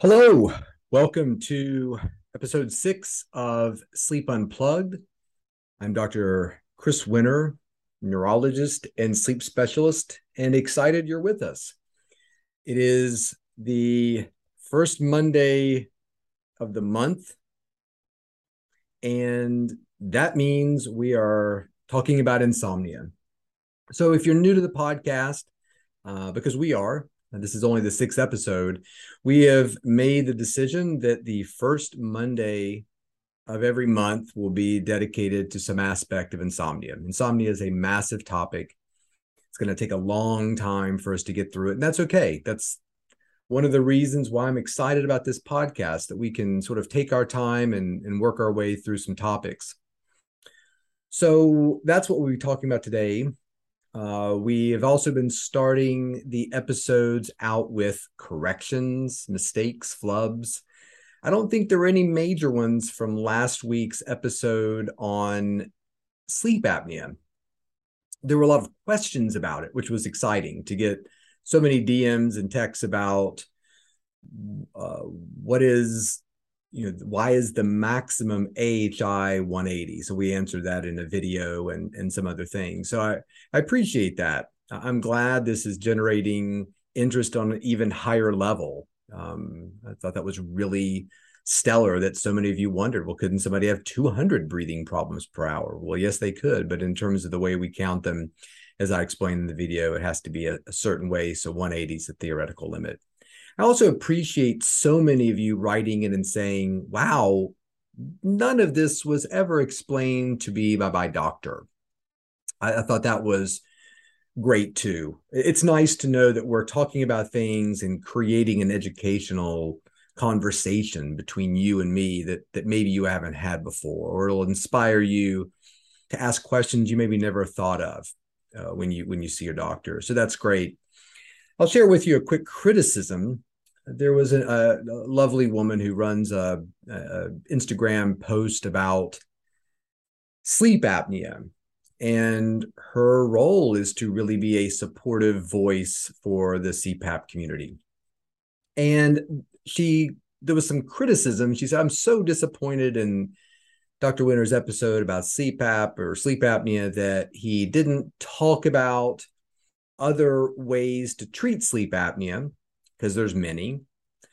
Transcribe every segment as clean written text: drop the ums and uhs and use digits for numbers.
Hello, welcome to episode 6 of Sleep Unplugged. I'm Dr. Chris Winter, neurologist and sleep specialist, and excited you're with us. It is the first Monday of the month, and that means we are talking about insomnia. So if you're new to the podcast, because we are, and this is only the sixth episode, we have made the decision that the first Monday of every month will be dedicated to some aspect of insomnia. Insomnia is a massive topic. It's going to take a long time for us to get through it, and that's okay. That's one of the reasons why I'm excited about this podcast, that we can sort of take our time and work our way through some topics. So that's what we'll be talking about today. We have also been starting the episodes out with corrections, mistakes, flubs. I don't think there were any major ones from last week's episode on sleep apnea. There were a lot of questions about it, which was exciting to get so many DMs and texts about what is, why is the maximum AHI 180? So we answered that in a video and some other things. So I appreciate that. I'm glad this is generating interest on an even higher level. I thought that was really stellar that so many of you wondered, well, couldn't somebody have 200 breathing problems per hour? Well, yes, they could. But in terms of the way we count them, as I explained in the video, it has to be a certain way. So 180 is the theoretical limit. I also appreciate so many of you writing in and saying, wow, none of this was ever explained to me by my doctor. I thought that was great too. It's nice to know that we're talking about things and creating an educational conversation between you and me that maybe you haven't had before, or it'll inspire you to ask questions you maybe never thought of when you see your doctor. So that's great. I'll share with you a quick criticism. There was a lovely woman who runs a Instagram post about sleep apnea, and her role is to really be a supportive voice for the CPAP community. And there was some criticism. She said, I'm so disappointed in Dr. Winter's episode about CPAP or sleep apnea that he didn't talk about other ways to treat sleep apnea, because there's many.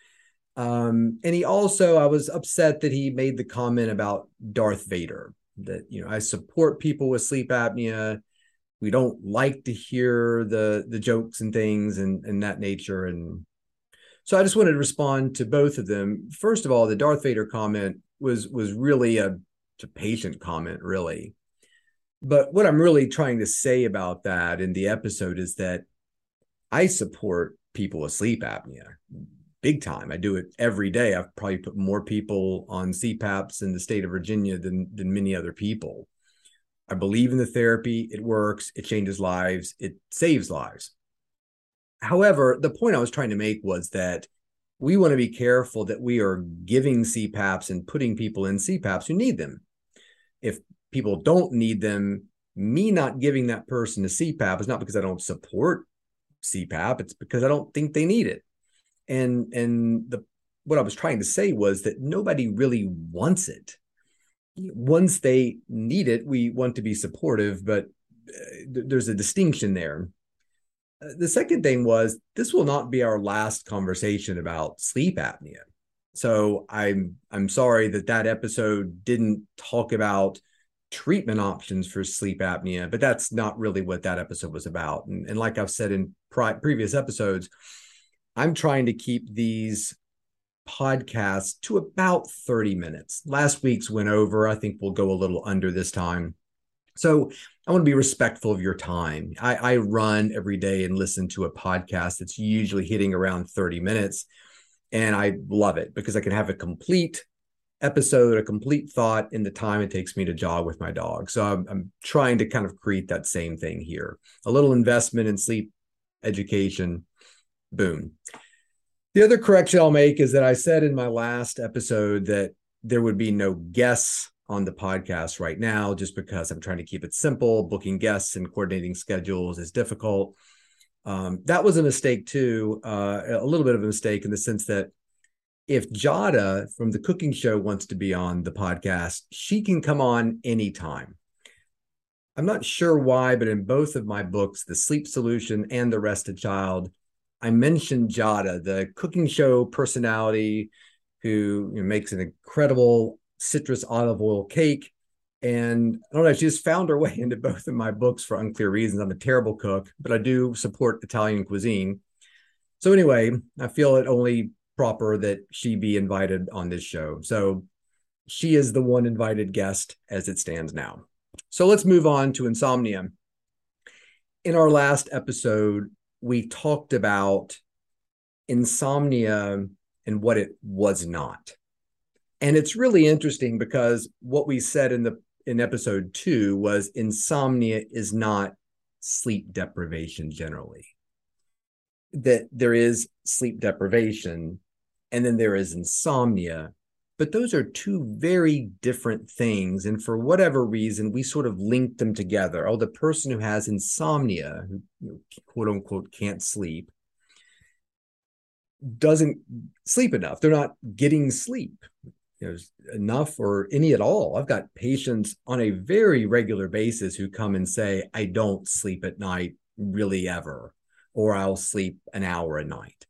And he also, I was upset that he made the comment about Darth Vader, that, I support people with sleep apnea. We don't like to hear the jokes and things and that nature. And so I just wanted to respond to both of them. First of all, the Darth Vader comment was really a patient comment, really. But what I'm really trying to say about that in the episode is that I support people with sleep apnea big time. I do it every day. I've probably put more people on CPAPs in the state of Virginia than many other people. I believe in the therapy. It works. It changes lives. It saves lives. However, the point I was trying to make was that we want to be careful that we are giving CPAPs and putting people in CPAPs who need them. If people don't need them, me not giving that person a CPAP is not because I don't support CPAP. It's because I don't think they need it. And what I was trying to say was that nobody really wants it. Once they need it, we want to be supportive, but there's a distinction there. The second thing was, this will not be our last conversation about sleep apnea. So I'm sorry that episode didn't talk about treatment options for sleep apnea, but that's not really what that episode was about. And like I've said in previous episodes, I'm trying to keep these podcasts to about 30 minutes. Last week's went over. I think we'll go a little under this time. So I want to be respectful of your time. I run every day and listen to a podcast that's usually hitting around 30 minutes. And I love it because I can have a complete episode, a complete thought in the time it takes me to jog with my dog. So I'm trying to kind of create that same thing here. A little investment in sleep education. Boom. The other correction I'll make is that I said in my last episode that there would be no guests on the podcast right now, just because I'm trying to keep it simple. Booking guests and coordinating schedules is difficult. That was a mistake too, a little bit of a mistake in the sense that if Jada from the cooking show wants to be on the podcast, she can come on anytime. I'm not sure why, but in both of my books, The Sleep Solution and The Rested Child, I mentioned Jada, the cooking show personality who makes an incredible citrus olive oil cake. And I don't know, she just found her way into both of my books for unclear reasons. I'm a terrible cook, but I do support Italian cuisine. So anyway, I feel it only proper that she be invited on this show. So she is the one invited guest as it stands now. So let's move on to insomnia. In our last episode, we talked about insomnia and what it was not. And it's really interesting because what we said in episode 2 was insomnia is not sleep deprivation generally. That there is sleep deprivation and then there is insomnia, but those are two very different things. And for whatever reason, we sort of linked them together. Oh, the person who has insomnia, who quote unquote can't sleep, doesn't sleep enough. They're not getting sleep enough or any at all. I've got patients on a very regular basis who come and say, I don't sleep at night really ever, or I'll sleep an hour a night.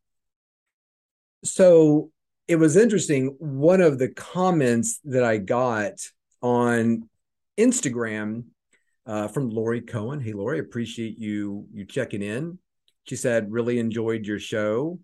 So it was interesting. One of the comments that I got on Instagram from Lori Cohen. Hey, Lori, appreciate you checking in. She said, really enjoyed your show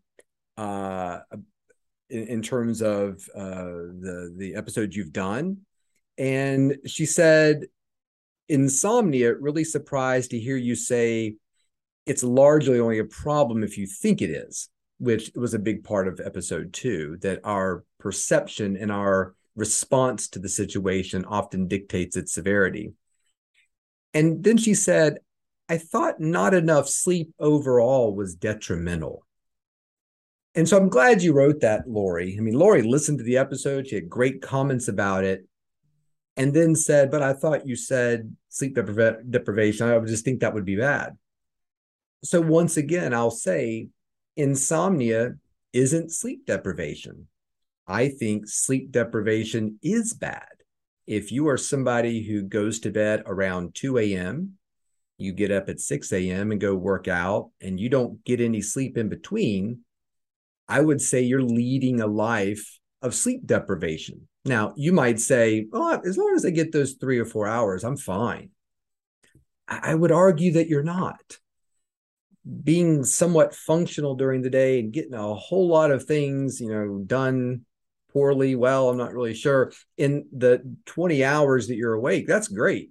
in terms of the episodes you've done. And she said, insomnia, really surprised to hear you say it's largely only a problem if you think it is, which was a big part of episode 2, that our perception and our response to the situation often dictates its severity. And then she said, I thought not enough sleep overall was detrimental. And so I'm glad you wrote that, Lori. I mean, Lori listened to the episode. She had great comments about it. And then said, but I thought you said sleep deprivation. I would just think that would be bad. So once again, I'll say insomnia isn't sleep deprivation. I think sleep deprivation is bad. If you are somebody who goes to bed around 2 a.m., you get up at 6 a.m. and go work out, and you don't get any sleep in between, I would say you're leading a life of sleep deprivation. Now, you might say, oh, as long as I get those 3 or 4 hours, I'm fine. I would argue that you're not. Being somewhat functional during the day and getting a whole lot of things, done poorly, well, I'm not really sure, in the 20 hours that you're awake, that's great.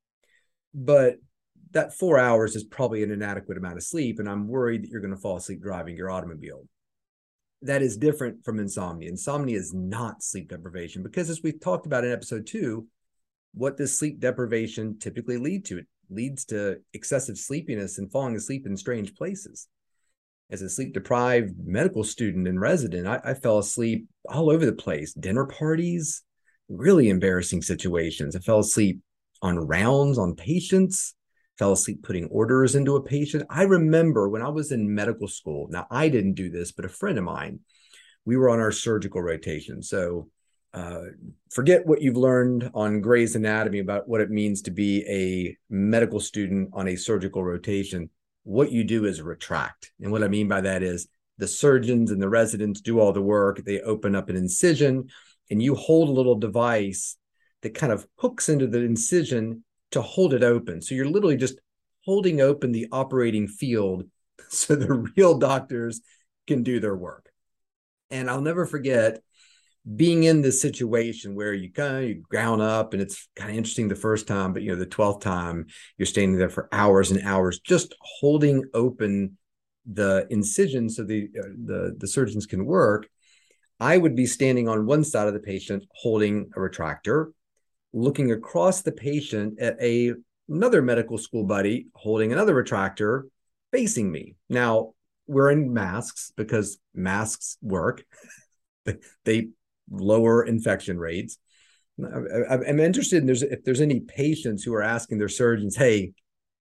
But that 4 hours is probably an inadequate amount of sleep, and I'm worried that you're going to fall asleep driving your automobile. That is different from insomnia. Insomnia is not sleep deprivation because, as we've talked about in episode 2, what does sleep deprivation typically lead to? It leads to excessive sleepiness and falling asleep in strange places. As a sleep-deprived medical student and resident, I fell asleep all over the place. Dinner parties, really embarrassing situations. I fell asleep on rounds on patients, fell asleep putting orders into a patient. I remember when I was in medical school, now I didn't do this, but a friend of mine, we were on our surgical rotation. So forget what you've learned on Grey's Anatomy about what it means to be a medical student on a surgical rotation. What you do is retract. And what I mean by that is the surgeons and the residents do all the work. They open up an incision and you hold a little device that kind of hooks into the incision to hold it open. So you're literally just holding open the operating field so the real doctors can do their work. And I'll never forget being in this situation where you ground up, and it's kind of interesting the first time, but the 12th time you're standing there for hours and hours, just holding open the incision so the surgeons can work. I would be standing on one side of the patient holding a retractor, looking across the patient at another medical school buddy holding another retractor facing me. Now, we're in masks because masks work. They lower infection rates. I'm interested in if there's any patients who are asking their surgeons, hey,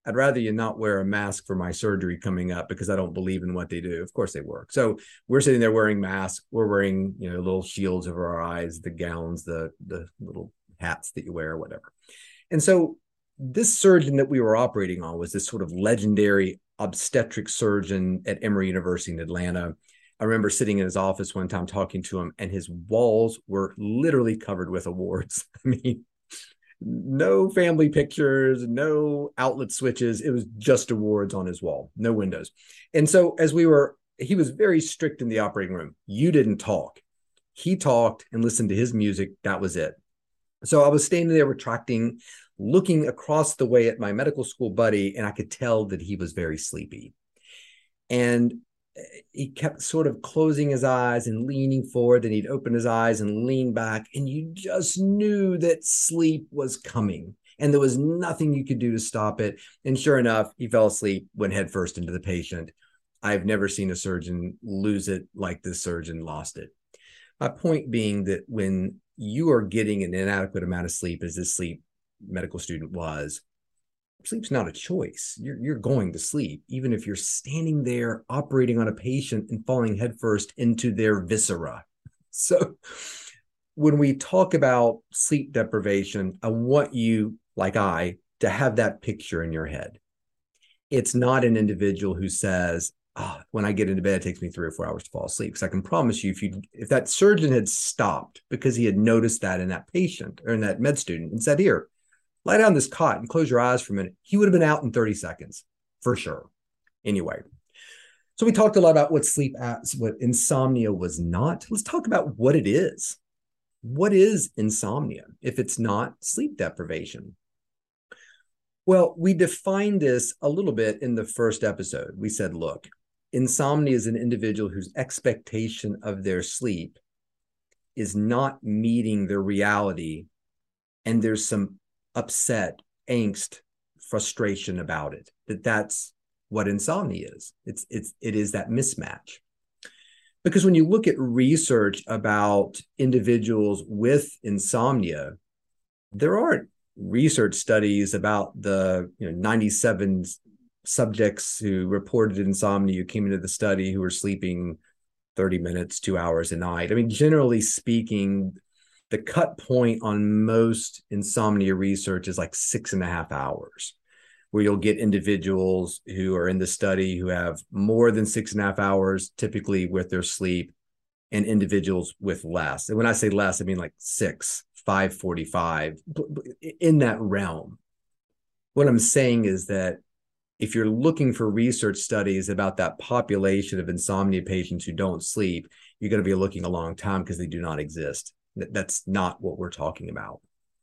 I'd rather you not wear a mask for my surgery coming up because I don't believe in what they do. Of course they work. So we're sitting there wearing masks. We're wearing, little shields over our eyes, the gowns, the little hats that you wear, or whatever. And so this surgeon that we were operating on was this sort of legendary obstetric surgeon at Emory University in Atlanta. I remember sitting in his office one time talking to him, and his walls were literally covered with awards. I mean, no family pictures, no outlet switches. It was just awards on his wall, no windows. And so he was very strict in the operating room. You didn't talk. He talked and listened to his music. That was it. So I was standing there retracting, looking across the way at my medical school buddy, and I could tell that he was very sleepy. And he kept sort of closing his eyes and leaning forward, and he'd open his eyes and lean back, and you just knew that sleep was coming, and there was nothing you could do to stop it. And sure enough, he fell asleep, went headfirst into the patient. I've never seen a surgeon lose it like this surgeon lost it. My point being that when you are getting an inadequate amount of sleep, as this sleep medical student was, sleep's not a choice. You're going to sleep, even if you're standing there operating on a patient and falling headfirst into their viscera. So when we talk about sleep deprivation, I want you, like I, to have that picture in your head. It's not an individual who says, when I get into bed, it takes me 3 or 4 hours to fall asleep. Because I can promise you, if that surgeon had stopped because he had noticed that in that patient or in that med student and said, here, lie down this cot and close your eyes for a minute, he would have been out in 30 seconds for sure. Anyway, so we talked a lot about what insomnia was not. Let's talk about what it is. What is insomnia if it's not sleep deprivation? Well, we defined this a little bit in the first episode. We said, look, insomnia is an individual whose expectation of their sleep is not meeting their reality, and there's some upset, angst, frustration about it. That's what insomnia is. It is that mismatch. Because when you look at research about individuals with insomnia, there aren't research studies about the 97 subjects who reported insomnia who came into the study who were sleeping 30 minutes, 2 hours a night. I mean, generally speaking, the cut point on most insomnia research is like 6.5 hours, where you'll get individuals who are in the study who have more than 6.5 hours, typically with their sleep, and individuals with less. And when I say less, I mean like 6, 5:45, in that realm. What I'm saying is that if you're looking for research studies about that population of insomnia patients who don't sleep, you're going to be looking a long time because they do not exist. That's not what we're talking about.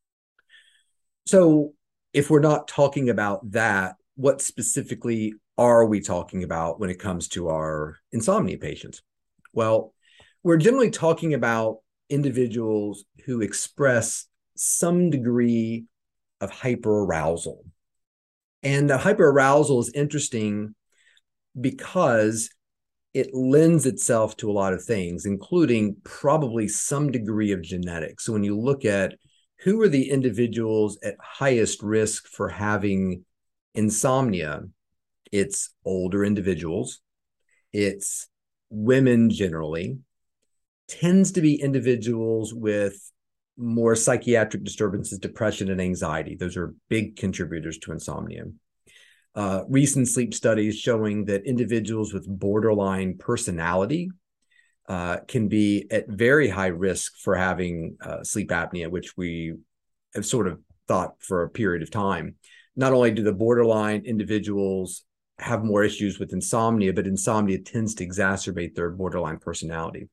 So if we're not talking about that, what specifically are we talking about when it comes to our insomnia patients? Well, we're generally talking about individuals who express some degree of hyperarousal. And hyperarousal is interesting because it lends itself to a lot of things, including probably some degree of genetics. So when you look at who are the individuals at highest risk for having insomnia, it's older individuals, it's women generally, tends to be individuals with more psychiatric disturbances, depression, and anxiety. Those are big contributors to insomnia. Recent sleep studies showing that individuals with borderline personality can be at very high risk for having sleep apnea, which we have sort of thought for a period of time. Not only do the borderline individuals have more issues with insomnia, but insomnia tends to exacerbate their borderline personality.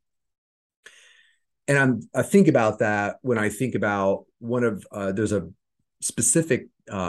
And I think about that when I think about there's a specific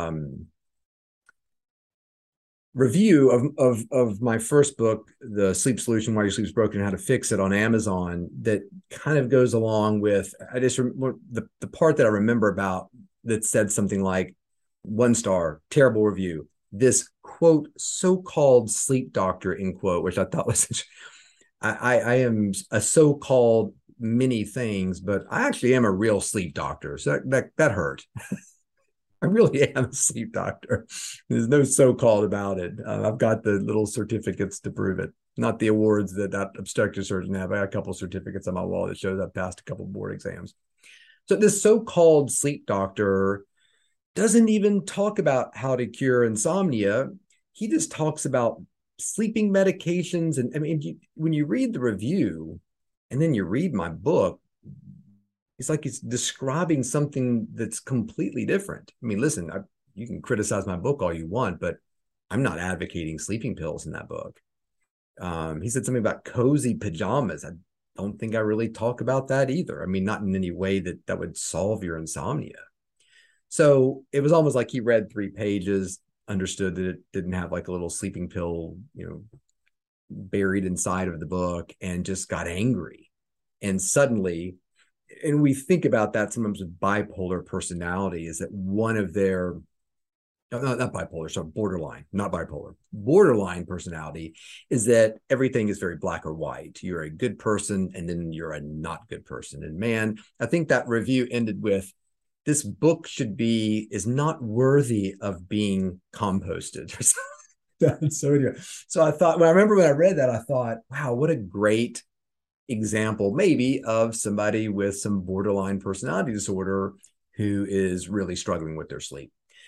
review of my first book, The Sleep Solution, Why Your Sleep's Broken and How to Fix It, on Amazon, that kind of goes along with, the part that I remember about that said something like, 1 star, terrible review. This, quote, so-called sleep doctor, end quote, which I thought was I am a so-called many things, but I actually am a real sleep doctor. So that hurt. I really am a sleep doctor. There's no so-called about it. I've got the little certificates to prove it. Not the awards that obstetric surgeon have. I got a couple certificates on my wall that shows I've passed a couple board exams. So this so-called sleep doctor doesn't even talk about how to cure insomnia. He just talks about sleeping medications. And I mean, when you read the review and then you read my book, it's like it's describing something that's completely different. I mean, listen, you can criticize my book all you want, but I'm not advocating sleeping pills in that book. He said something about cozy pajamas. I don't think I really talk about that either. I mean, not in any way that would solve your insomnia. So it was almost like he read 3 pages, understood that it didn't have like a little sleeping pill, buried inside of the book, and just got angry. And suddenly, and we think about that sometimes with bipolar personality, is that one of their, not bipolar, so borderline, not bipolar, borderline personality is that everything is very black or white. You're a good person and then you're a not good person. And man, I think that review ended with, this book is not worthy of being composted. So I thought, when I read that, I thought, wow, what a great example maybe of somebody with some borderline personality disorder who is really struggling with their sleep.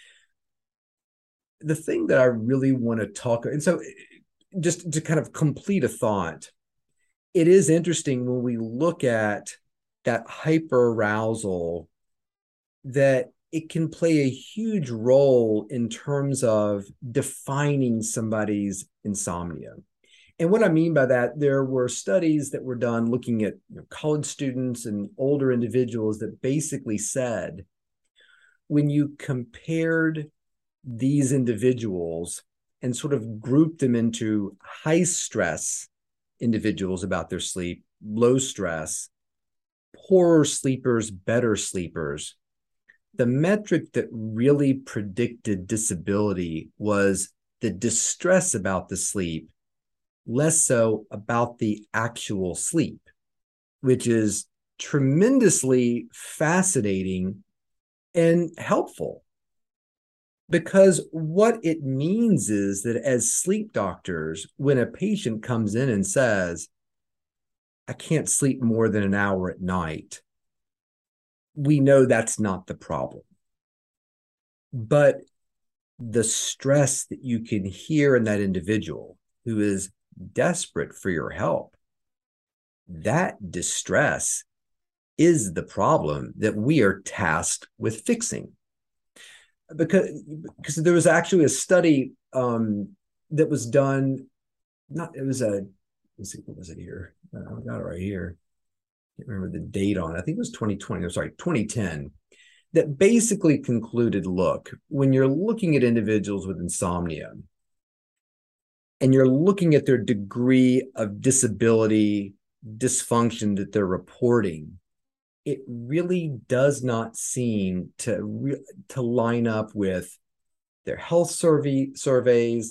The thing that I really want to talk, and so just to kind of complete a thought, it is interesting when we look at that hyperarousal, that it can play a huge role in terms of defining somebody's insomnia. And what I mean by that, there were studies that were done looking at college students and older individuals that basically said, when you compared these individuals and sort of grouped them into high stress individuals about their sleep, low stress, poorer sleepers, better sleepers, the metric that really predicted disability was the distress about the sleep, less so about the actual sleep, which is tremendously fascinating and helpful. Because what it means is that as sleep doctors, when a patient comes in and says, I can't sleep more than an hour at night, we know that's not the problem. But the stress that you can hear in that individual who is desperate for your help, that distress is the problem that we are tasked with fixing. Because there was actually a study that was done, let's see, what was it here? I got it right here. I can't remember the date on it. I think it was 2020, I'm sorry, 2010, that basically concluded, look, when you're looking at individuals with insomnia and you're looking at their degree of disability, dysfunction that they're reporting, it really does not seem to line up with their health surveys,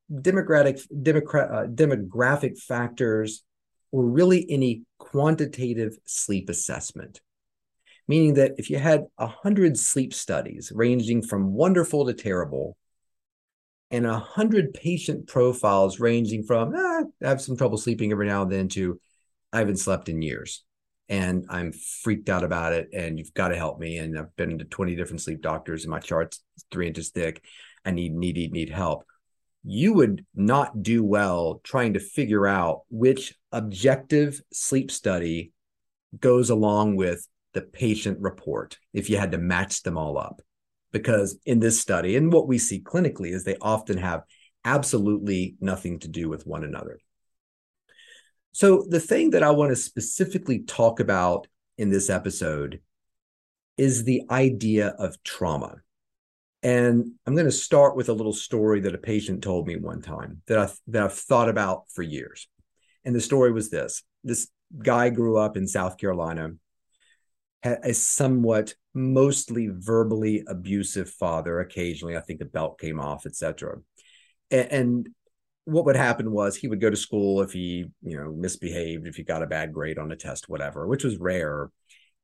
demographic factors, or really any quantitative sleep assessment. Meaning that if you had 100 sleep studies ranging from wonderful to terrible, and 100 patient profiles ranging from, I have some trouble sleeping every now and then, to I haven't slept in years and I'm freaked out about it and you've got to help me. And I've been to 20 different sleep doctors and my chart's 3 inches thick. I need help. You would not do well trying to figure out which objective sleep study goes along with the patient report if you had to match them all up. Because in this study, and what we see clinically, is they often have absolutely nothing to do with one another. So the thing that I want to specifically talk about in this episode is the idea of trauma. And I'm going to start with a little story that a patient told me one time that I've thought about for years. And the story was this. This guy grew up in South Carolina, had a somewhat mostly verbally abusive father. Occasionally, I think the belt came off, etc. And what would happen was he would go to school if he, misbehaved, if he got a bad grade on a test, whatever, which was rare.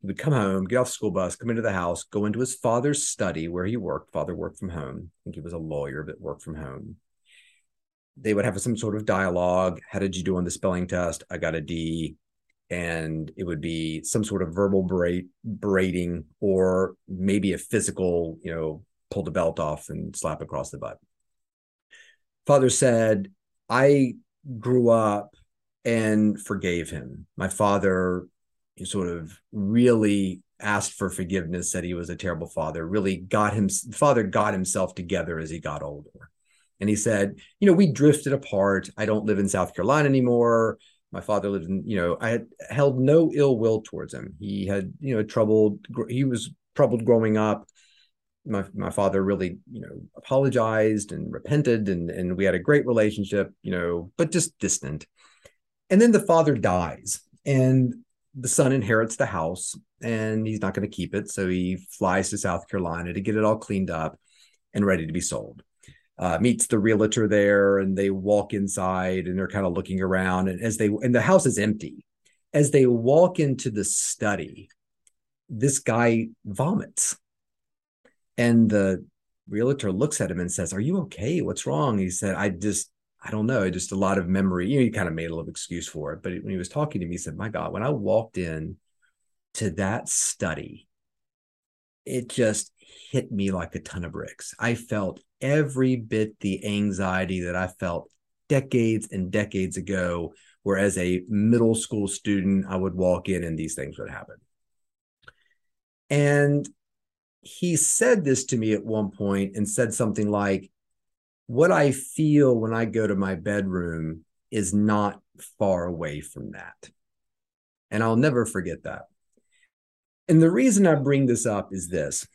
He would come home, get off the school bus, come into the house, go into his father's study where he worked. Father worked from home. I think he was a lawyer, but worked from home. They would have some sort of dialogue. How did you do on the spelling test? I got a D. And it would be some sort of verbal berating, or maybe a physical, pull the belt off and slap across the butt. Father said, I grew up and forgave him. My father sort of really asked for forgiveness, said he was a terrible father, really father got himself together as he got older. And he said, we drifted apart. I don't live in South Carolina anymore. My father lived in, I had held no ill will towards him. He had, he was troubled growing up. My father really, apologized and repented, and we had a great relationship, but just distant. And then the father dies, and the son inherits the house, and he's not going to keep it. So he flies to South Carolina to get it all cleaned up and ready to be sold. Meets the realtor there, and they walk inside, and they're kind of looking around, and the house is empty. As they walk into the study, this guy vomits, and the realtor looks at him and says, "Are you okay? What's wrong?" He said, I don't know, just a lot of memory. He kind of made a little excuse for it, but when he was talking to me, he said, "My God, when I walked in to that study, it just hit me like a ton of bricks. I felt every bit the anxiety that I felt decades and decades ago, where as a middle school student, I would walk in and these things would happen." And he said this to me at one point and said something like, "What I feel when I go to my bedroom is not far away from that." And I'll never forget that. And the reason I bring this up is this.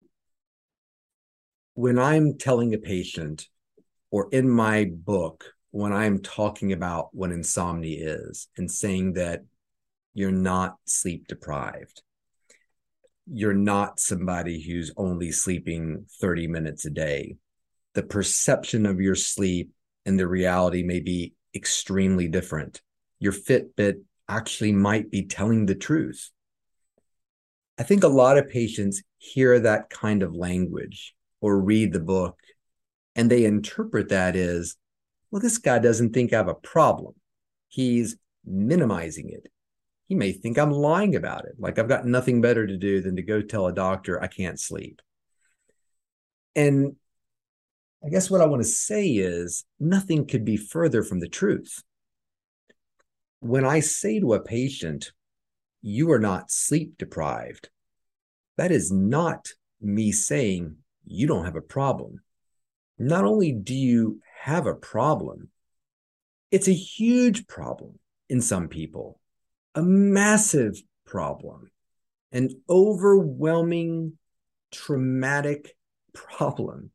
When I'm telling a patient, or in my book, when I'm talking about what insomnia is and saying that you're not sleep deprived, you're not somebody who's only sleeping 30 minutes a day. The perception of your sleep and the reality may be extremely different. Your Fitbit actually might be telling the truth. I think a lot of patients hear that kind of language or read the book, and they interpret that as, well, this guy doesn't think I have a problem. He's minimizing it. He may think I'm lying about it. Like I've got nothing better to do than to go tell a doctor I can't sleep. And I guess what I want to say is nothing could be further from the truth. When I say to a patient, you are not sleep deprived, that is not me saying you don't have a problem. Not only do you have a problem, it's a huge problem in some people, a massive problem, an overwhelming, traumatic problem.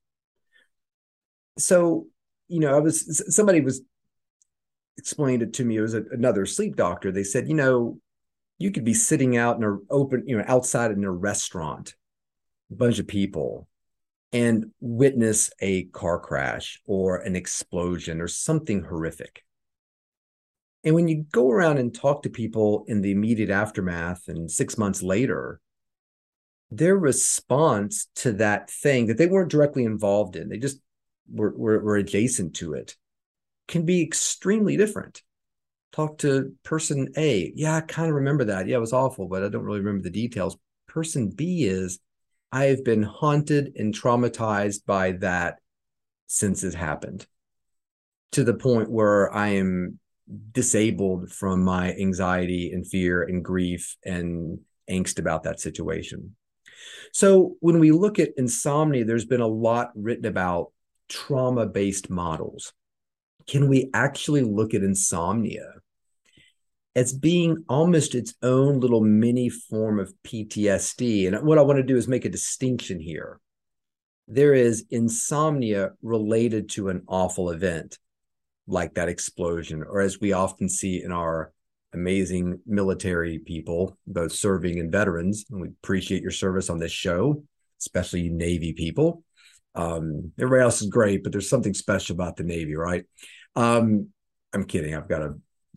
So, somebody was explained it to me. It was another sleep doctor. They said, you could be sitting out in an open, outside in a restaurant, a bunch of people, and witness a car crash or an explosion or something horrific. And when you go around and talk to people in the immediate aftermath and 6 months later, their response to that thing that they weren't directly involved in, they just were adjacent to it, can be extremely different. Talk to person A. Yeah, I kind of remember that. Yeah, it was awful, but I don't really remember the details. Person B is, I've been haunted and traumatized by that since it happened, to the point where I am disabled from my anxiety and fear and grief and angst about that situation. So when we look at insomnia, there's been a lot written about trauma-based models. Can we actually look at insomnia as being almost its own little mini form of PTSD? And what I want to do is make a distinction here. There is insomnia related to an awful event, like that explosion, or as we often see in our amazing military people, both serving and veterans. And we appreciate your service on this show, especially you Navy people. Everybody else is great, but there's something special about the Navy, right? I'm kidding. I've got a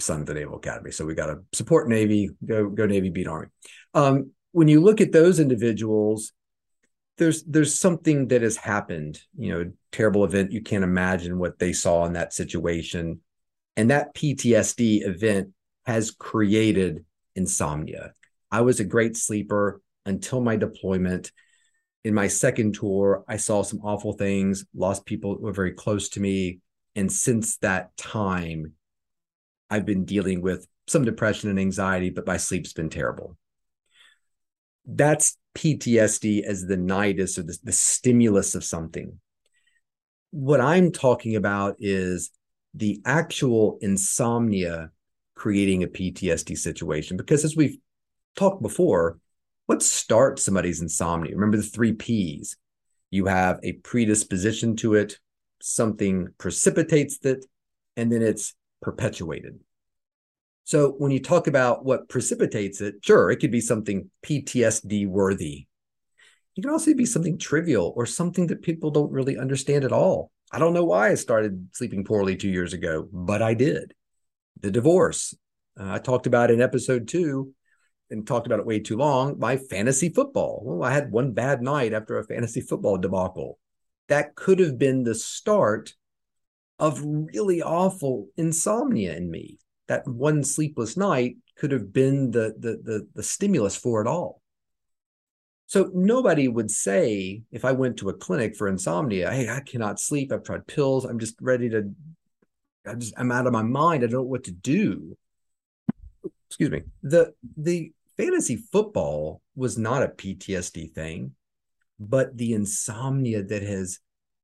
son of the Naval Academy. So we got to support Navy, go Navy, beat Army. When you look at those individuals, there's something that has happened, terrible event. You can't imagine what they saw in that situation. And that PTSD event has created insomnia. I was a great sleeper until my deployment. In my second tour, I saw some awful things, lost people who were very close to me. And since that time, I've been dealing with some depression and anxiety, but my sleep's been terrible. That's PTSD as the nidus or the stimulus of something. What I'm talking about is the actual insomnia creating a PTSD situation. Because as we've talked before, what starts somebody's insomnia? Remember the 3 Ps. You have a predisposition to it, something precipitates it, and then it's perpetuated. So when you talk about what precipitates it, sure, it could be something PTSD worthy. It can also be something trivial or something that people don't really understand at all. I don't know why I started sleeping poorly 2 years ago, but I did. The divorce. I talked about in episode 2 and talked about it way too long, my fantasy football. Well, I had one bad night after a fantasy football debacle. That could have been the start of really awful insomnia in me. That one sleepless night could have been the stimulus for it all. So nobody would say, if I went to a clinic for insomnia, hey, I cannot sleep. I've tried pills. I'm just ready to, I'm out of my mind. I don't know what to do. Excuse me. The fantasy football was not a PTSD thing, but the insomnia that has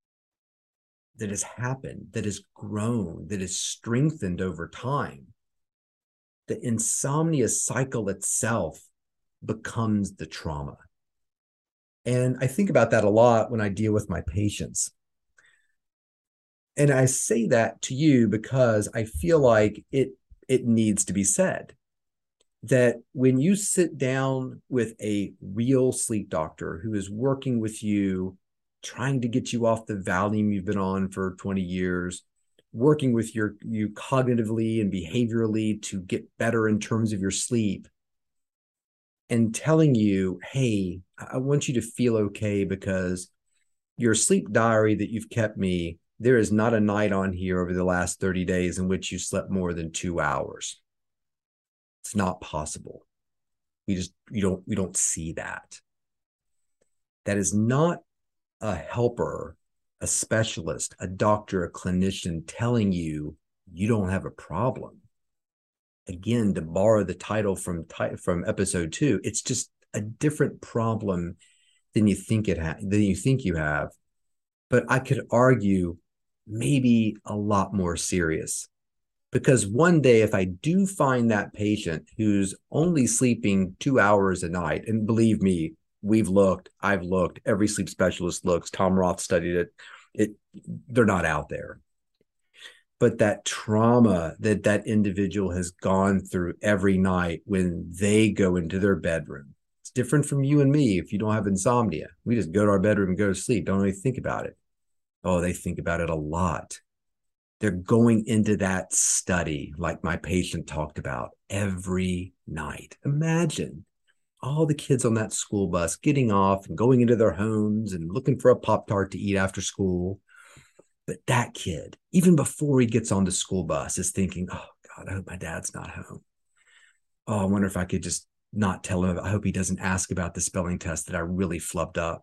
happened, that has grown, that has strengthened over time. The insomnia cycle itself becomes the trauma. And I think about that a lot when I deal with my patients. And I say that to you because I feel like it needs to be said that when you sit down with a real sleep doctor who is working with you, trying to get you off the Valium you've been on for 20 years, working with you cognitively and behaviorally to get better in terms of your sleep, and telling you, hey, I want you to feel okay because your sleep diary that you've kept me, there is not a night on here over the last 30 days in which you slept more than 2 hours. It's not possible. We don't see that. That is not a helper, a specialist, a doctor, a clinician telling you you don't have a problem. Again, to borrow the title from episode 2, it's just a different problem than you think you have. But I could argue maybe a lot more serious. Because one day, if I do find that patient who's only sleeping 2 hours a night, and believe me, I've looked, every sleep specialist looks, Tom Roth studied it, they're not out there. But that trauma that individual has gone through every night when they go into their bedroom, it's different from you and me. If you don't have insomnia, we just go to our bedroom and go to sleep. Don't really think about it. Oh, they think about it a lot. They're going into that study, like my patient talked about, every night. Imagine all the kids on that school bus getting off and going into their homes and looking for a Pop-Tart to eat after school. But that kid, even before he gets on the school bus, is thinking, oh, God, I hope my dad's not home. Oh, I wonder if I could just not tell him. I hope he doesn't ask about the spelling test that I really flubbed up.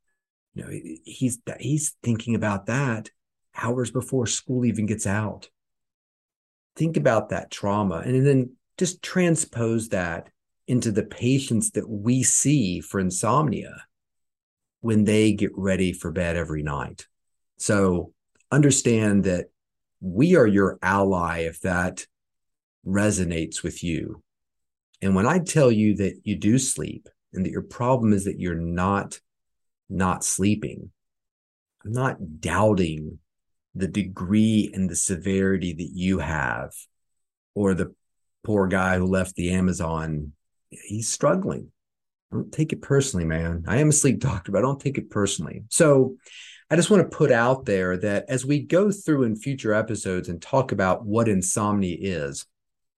He's thinking about that hours before school even gets out. Think about that trauma and then just transpose that into the patients that we see for insomnia when they get ready for bed every night. So understand that we are your ally if that resonates with you. And when I tell you that you do sleep and that your problem is that you're not sleeping, I'm not doubting the degree and the severity that you have, or the poor guy who left the Amazon, he's struggling. I don't take it personally, man. I am a sleep doctor, but I don't take it personally. So I just want to put out there that as we go through in future episodes and talk about what insomnia is,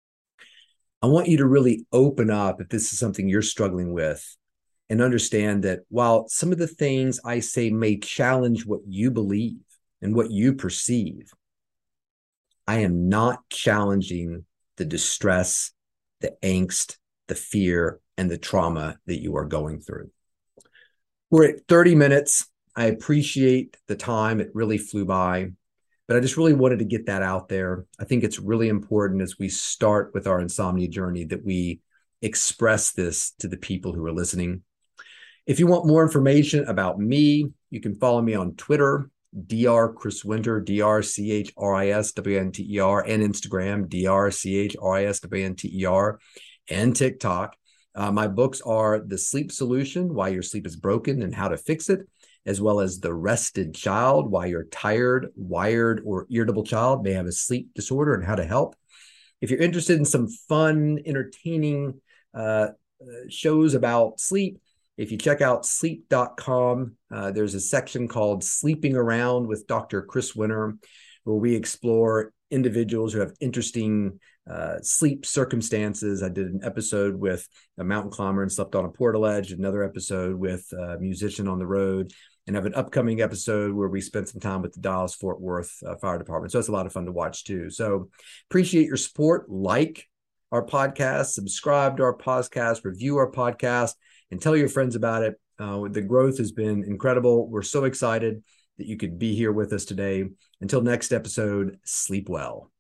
I want you to really open up if this is something you're struggling with and understand that while some of the things I say may challenge what you believe and what you perceive, I am not challenging the distress, the angst, the fear, and the trauma that you are going through. We're at 30 minutes. I appreciate the time. It really flew by, but I just really wanted to get that out there. I think it's really important as we start with our insomnia journey that we express this to the people who are listening. If you want more information about me, you can follow me on Twitter, Dr. Chris Winter, DrChrisWinter, and Instagram, DrChrisWinter, and TikTok. My books are The Sleep Solution, Why Your Sleep is Broken and How to Fix It, as well as The Rested Child, Why Your Tired, Wired, or Irritable Child may have a sleep disorder and how to help. If you're interested in some fun, entertaining shows about sleep, if you check out sleep.com, there's a section called Sleeping Around with Dr. Chris Winter, where we explore individuals who have interesting sleep circumstances. I did an episode with a mountain climber and slept on a portaledge, another episode with a musician on the road, and have an upcoming episode where we spent some time with the Dallas-Fort Worth Fire Department. So it's a lot of fun to watch too. So appreciate your support. Like our podcast, subscribe to our podcast, review our podcast, and tell your friends about it. The growth has been incredible. We're so excited that you could be here with us today. Until next episode, sleep well.